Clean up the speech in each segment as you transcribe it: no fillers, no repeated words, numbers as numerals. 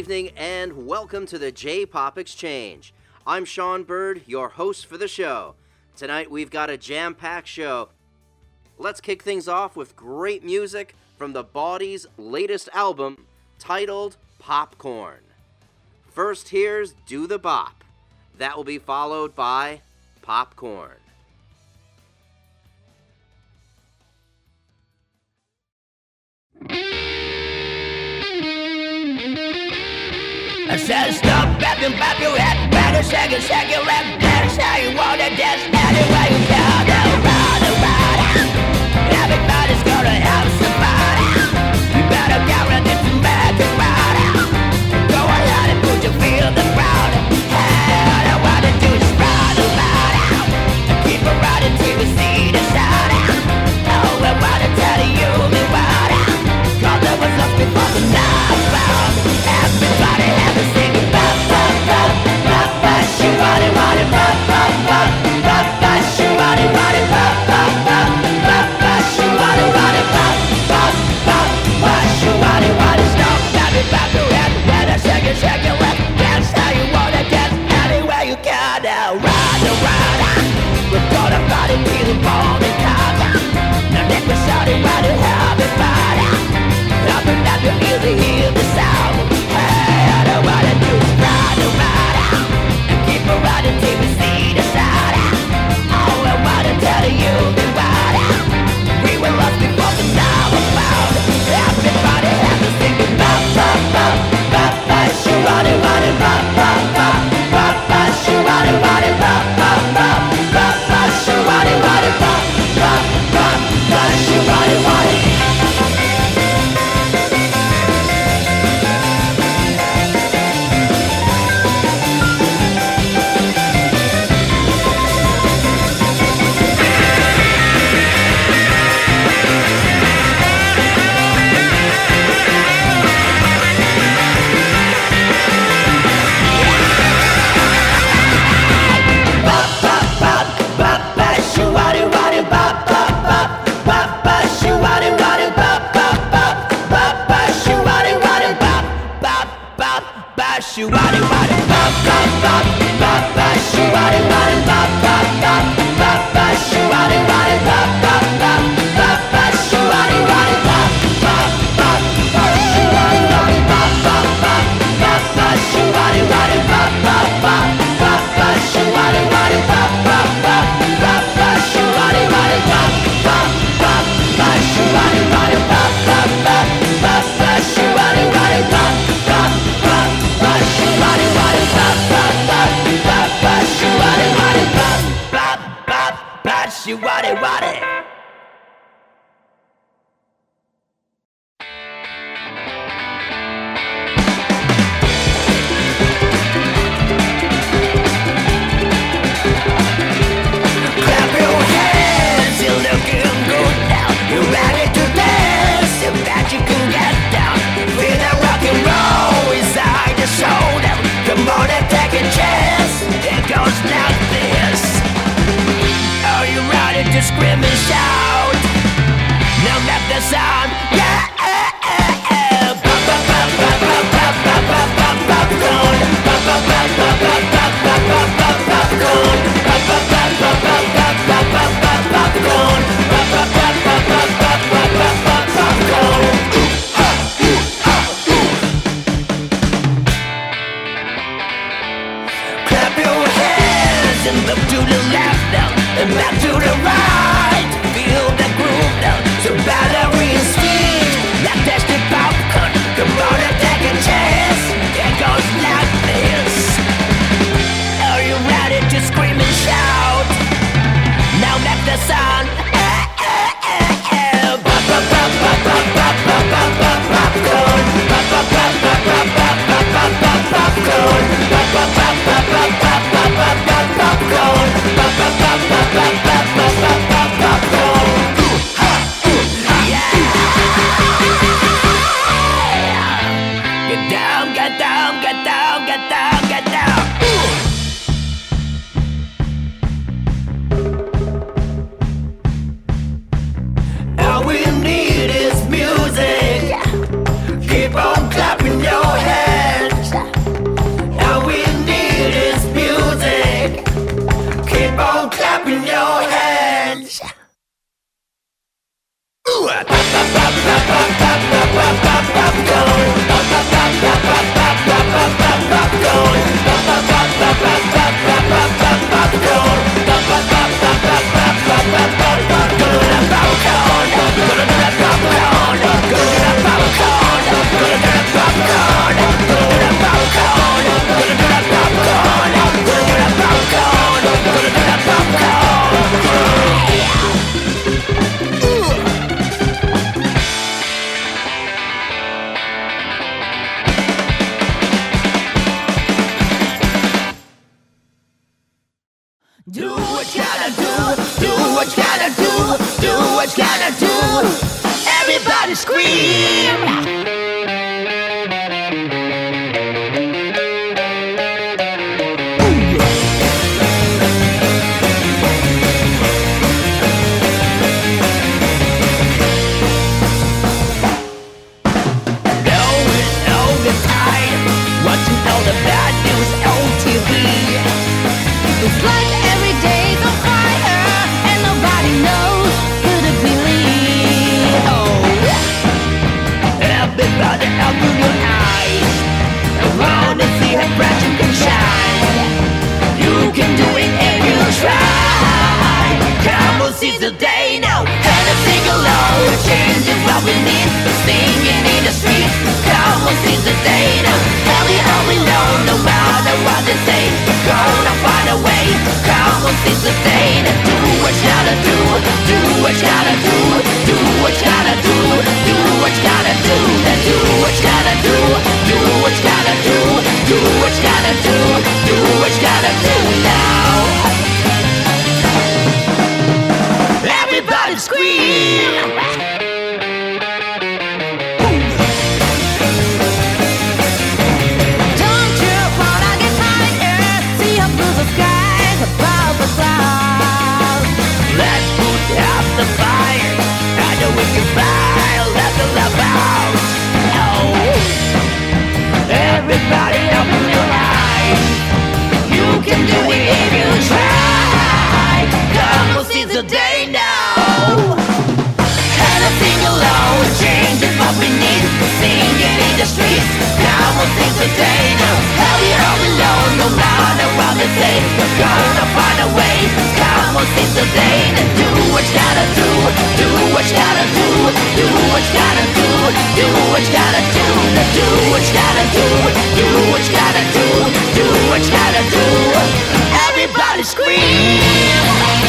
evening, and welcome to the J-Pop Exchange. I'm Sean Bird, your host for the show. Tonight we've got a jam-packed show. Let's kick things off with great music from the Bawdy's latest album, titled Popcorn. First, here's Do the Bop. That will be followed by Popcorn. I said stop, bap your head, better shake your leg, that's how you wanna dance, anyway you can, around. Everybody's gonna have some fun. You better get ready to make it right. Go ahead and put your feet on the ground. Hey, all I wanna do is run around. Keep it running till we see the sun. Oh, I wanna tell you me what, 'cause there was lost before the night found. Everybody have to sing it, bop, bop, bop, bop, bop, she want it, bop, bop, bop, bop, bop, she want it, bop, bop, bop, bop, bop, she want it, bop, bop, bop, bop, she want it, stop, bop your head, better shake your leg, dance how you wanna dance, anywhere you can, now run around. We're gonna party till the morning comes. Now let me shout it while you have it fun. Up and up your ears to hear the sound. Hey, all I wanna do is run around and keep it running till we see the sun. Oh, I wanna tell you the word. We were lost before the night was found. Everybody has to sing it, bop, bop, bop, bop, bop, she want it, bop, bop, bop, bop, bop, she want it, bop, bop, bop, bop, bop, she want it, bop, bop, bop, bop, she want it. She want it, bop, bop, bop, bop, bop, she want it, bop, bop, bop, bop, bop, she want it, bop, bop, bop, bop, bop, she want it, bop, bop, bop, bop, she want it, bop, bop, bop, bop, bop, she want it, bop, bop, bop, bop, bop, she want it, bop, bop, bop, bop, bop, she want it, bop, bop, bop, bop, she want it, bop, bop, bop, bop, bop, she want it, bop, bop, bop, bop, she want it, bop, bop, bop, bop, bop, she want it, bop, bop, bop, bop, she want it. Clap your hands, you're looking good now. You're ready to dance, you bet you can get down. Feel that rock and roll inside your shoulder. Come on and take a chance, it goes like this. Are you ready to scream and shout? Now make the sound, yeah. Pop, pop, pop, pop, pop, pop, pop, pop, popcorn. Pop, pop, pop, pop, pop, pop, pop, pop, pop, popcorn. Pop, pop, pop, pop, pop, pop, pop, pop, pop, popcorn. Pop, pop, pop, pop, pop, pop, pop, pop, pop, popcorn. Clap your hands and look to the left now and back to the right. Feel the groove now, so battery is filled. Do what you gotta do, do what you gotta do, do what you gotta do. Everybody scream! Watching all the bad news on TV. It's like every day's on fire and nobody knows who to believe. Oh, everybody open your eyes. I wanna see how bright you can shine. You can do it if you try. Come on, seize the day now. And sing along. Change is what we need. Singing in the streets. Come on, seize the day now. All we know, no matter what they say, gonna find a way. Come on, seize the day. Do what you gotta do. Do what you gotta do. Do what you gotta do. Do what you gotta do. Do what you gotta do. Do what you gotta do. Do what you gotta do. Do what you gotta do now. Everybody scream! Let's put out the fire. I know we can fly. Let the love out. Oh, everybody open your eyes. You can do it if you try. Come on, seize the day now. And I sing along. Change is what we need. Singing in the streets. Come on, seize the day now. Hell, you're all alone. No matter what they say, we're gonna find a way. Come on, seize the day and do what you gotta do. Do what you gotta do. Do what you gotta do. Do what you gotta do. Do what you gotta do. Do what you gotta do. Do what you gotta do. Everybody scream!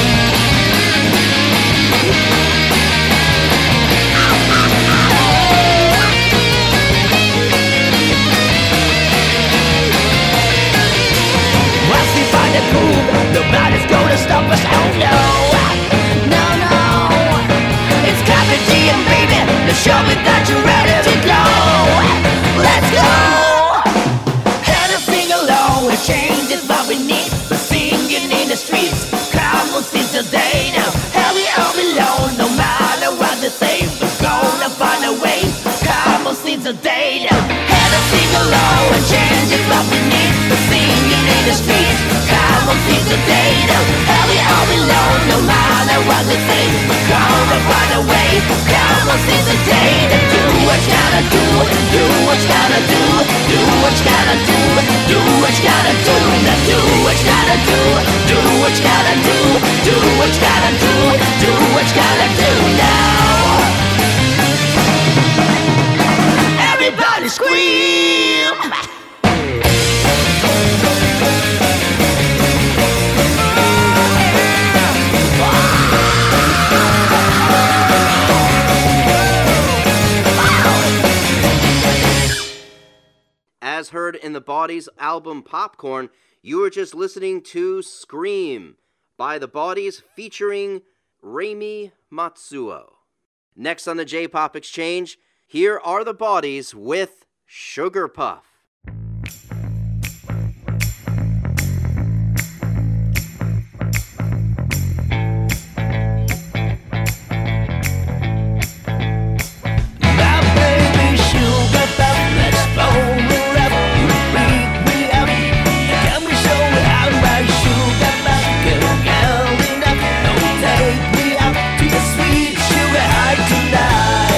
Once we find a groove, nobody's gonna stop us, oh no. No, no. It's Captain G and baby, the show me that you're ready to go. Let's go. And I sing along, a change is what we need. We're singing in the streets, come on, seize the day now. And we all belong, no matter what they say. We're gonna find a way, come on, seize the day now. And I sing along, a change is what we need. We're singing in the streets, come on, seize the day now. And we all belong, no matter what they say. We're gonna find a way, come on, seize the day now. Do what you gotta do, do what you gotta do. Do what you gotta do, do what you gotta do. Now do what you gotta do, do what you gotta do. Do what you gotta do, do what you gotta do now. Everybody scream! As heard in the Bodies album Popcorn, you were just listening to Scream by the Bodies featuring Reimi Matsuo. Next on the J-Pop Exchange, here are the Bodies with Sugar Puff. Don't take me out to the sweet sugar high tonight.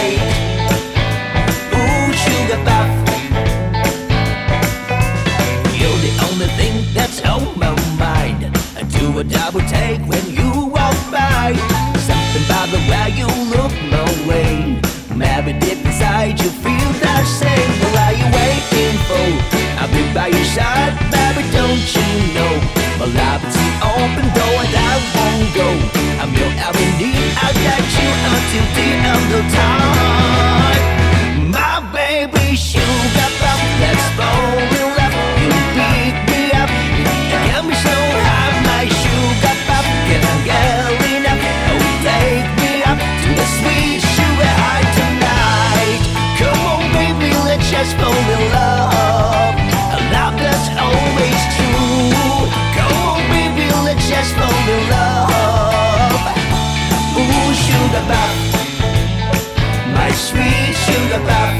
Maybe deep inside you feel the same. What are you waiting for? I'll be by your side, baby, don't you know? My love is an open door and I won't go. I'm your everything, I'll get you until the end of time. My baby sugar pop, let's fall in love. You beat me up, you get me so high. My sugar pop, can I get enough? Oh, take me up to the sweet sugar high tonight. Come on baby, let's just fall in love. A love that's always true. Come on baby, let's just fall in love. Ooh, sugar pop, my sweet sugar pop.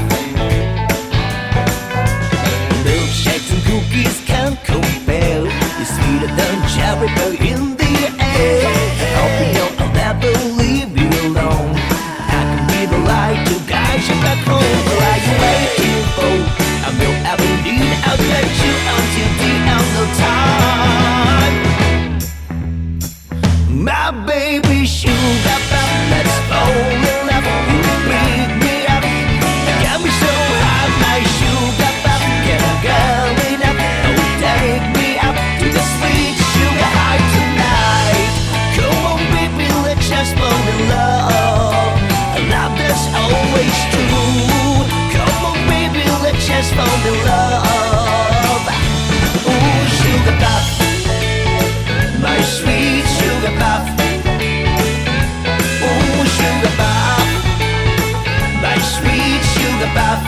Milkshakes and cookies can't compare. You're sweeter than cherry pie in the air. Hope you know I'll never leave you alone. I can be the light to guide you back home. What are you waiting for? I'm your everything, I'll get you until the end of time. My baby sugar pop, let's fall in love. You beat me up, you got me so high. My sugar pop, can I get enough? Oh, take me up to the sweet sugar high tonight. Come on baby, let's just fall in love. A love that's always true. Come on baby, let's just fall in love. Ooh, sugar pop, my sweet sugar pop. Ooh, sugar pop, my sweet sugar pop.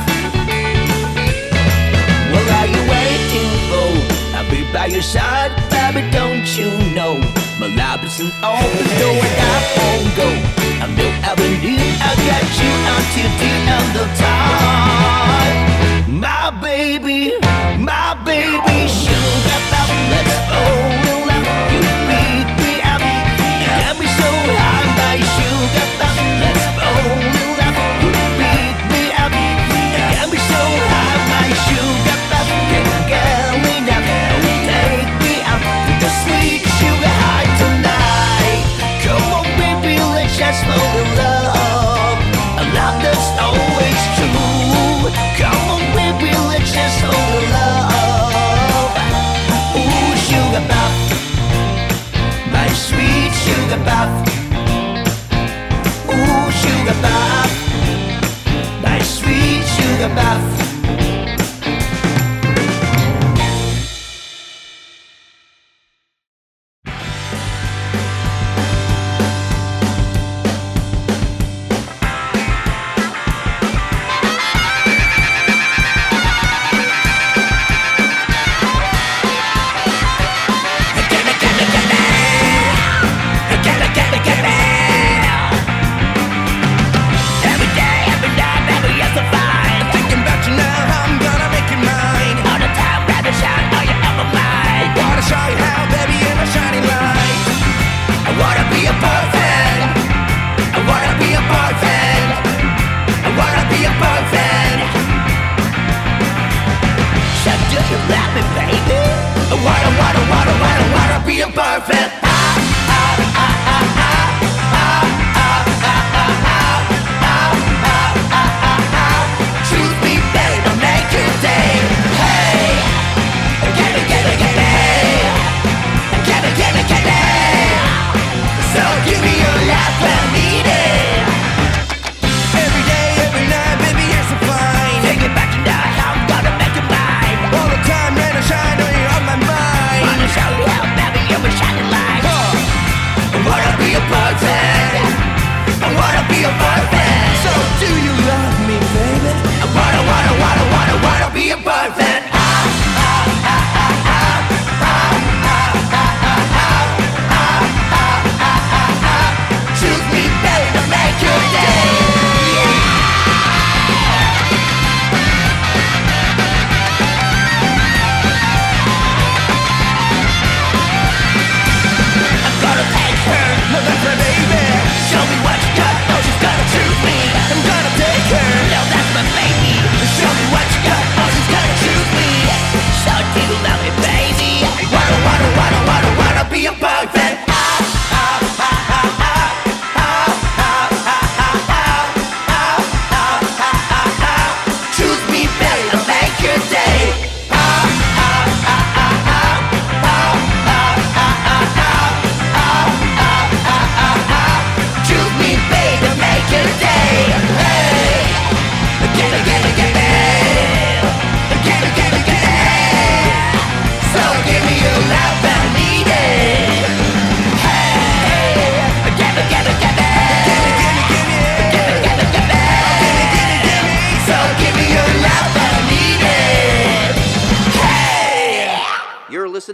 What are you waiting for? I'll be by your side, baby, don't you know? My love is an open door and I won't go. I'm no avenue, I'll get you until the end of time. My baby sugar pop, let's fall in love. You beat me up, you got me so high. My sugar pop, let's fall in love. You beat me up, you got me so high. My sugar pop, can I get enough? Oh, take me up to the sweet sugar high tonight. Come on baby, let's just fall in love. A love that's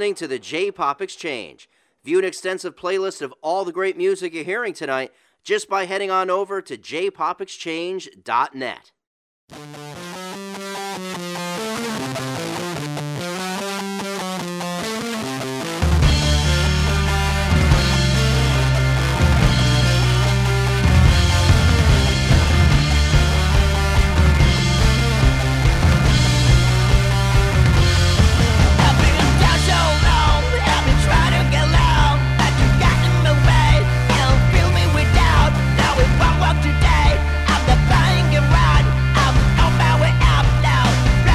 listening to the J-Pop Exchange. View an extensive playlist of all the great music you're hearing tonight just by heading on over to jpopexchange.net. Today, I'm the buying and run. I'm on my way up now.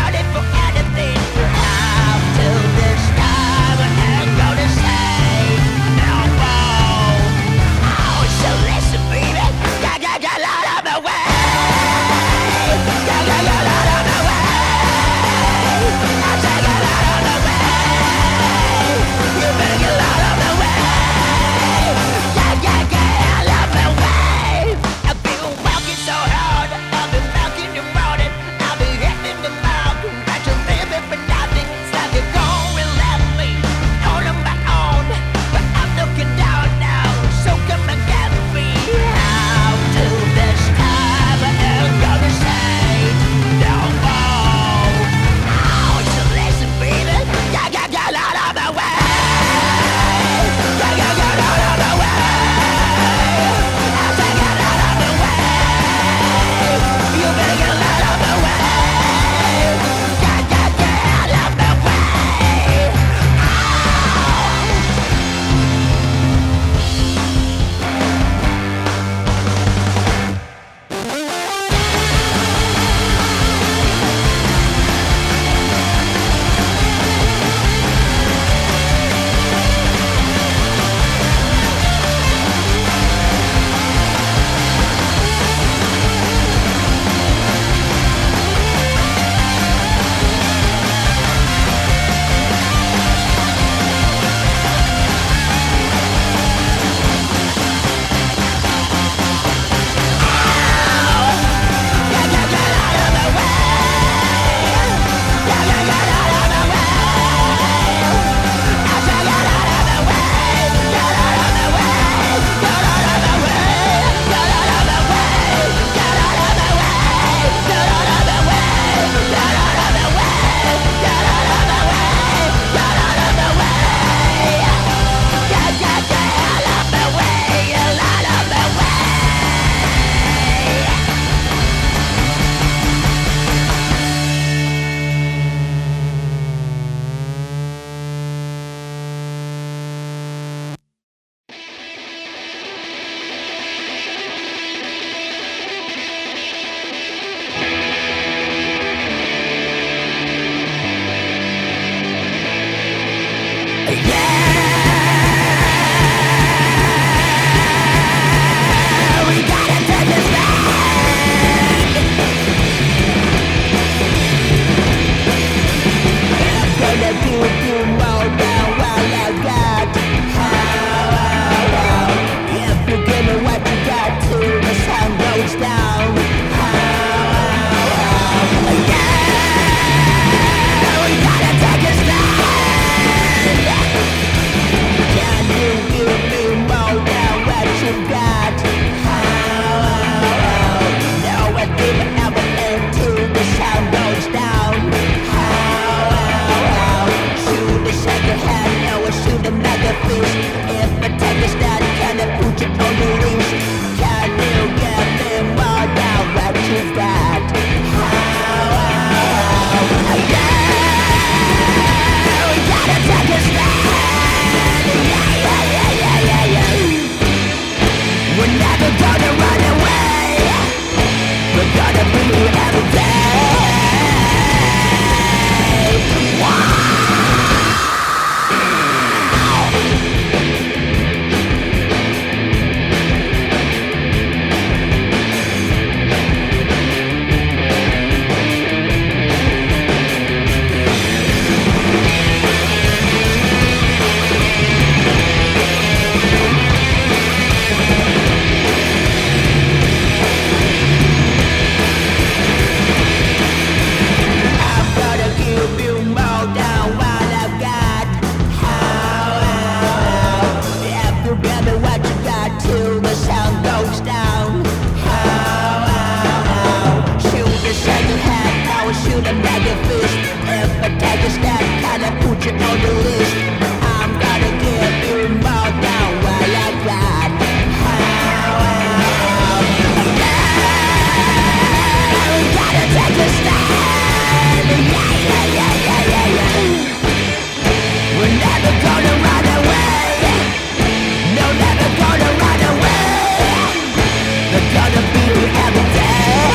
put you on the list. I'm gonna give you more than what I got. We gotta take a stand. Yeah. We're never gonna run away. No, never gonna run away. They're gonna be here every day.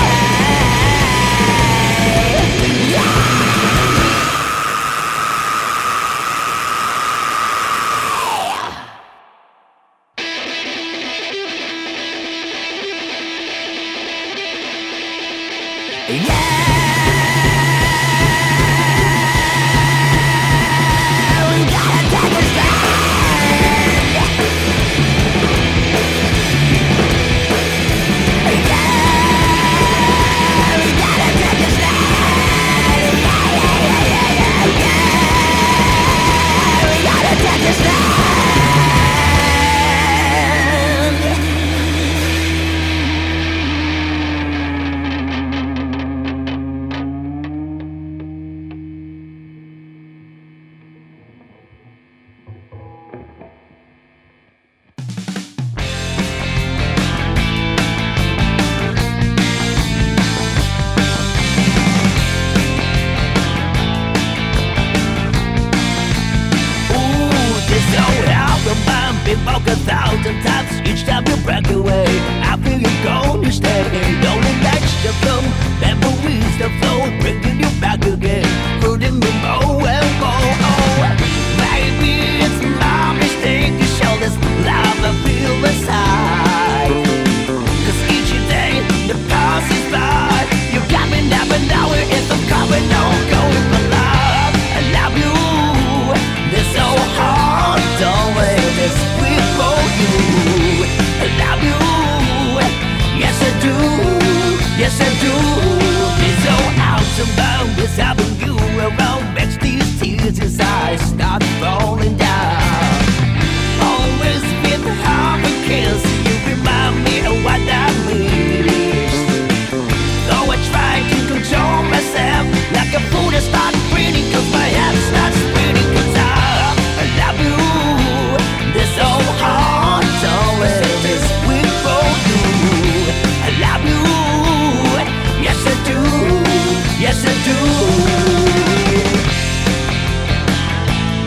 Been broke 1,000 times, each time you break away. I feel you're gonna stay. Lonely nights to come, memories to flow, bringing you back again, hurting me more and more. Oh, maybe it's my mistake to show this love I feel inside. 'Cause each day the passes by, you got me never knowing if I'm coming or going for love. I love you, this so hard, don't let this for you. I love you, yes I do, yes I do. It's so out of bounds, having you around makes these tears inside start falling down. Always been hard to kiss, you remind me of what I miss. Though I try to control myself, like a fool I start breathing, 'cause my head starts spinning, 'cause I love you. This so hard, don't let this wait for you. I love you, yes I do, yes I do.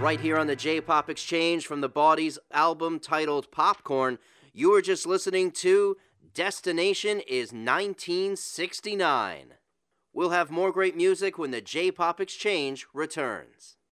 Right here on the J-Pop Exchange from the Bawdy's album titled Popcorn, you were just listening to Destination is 1969. We'll have more great music when the J-Pop Exchange returns.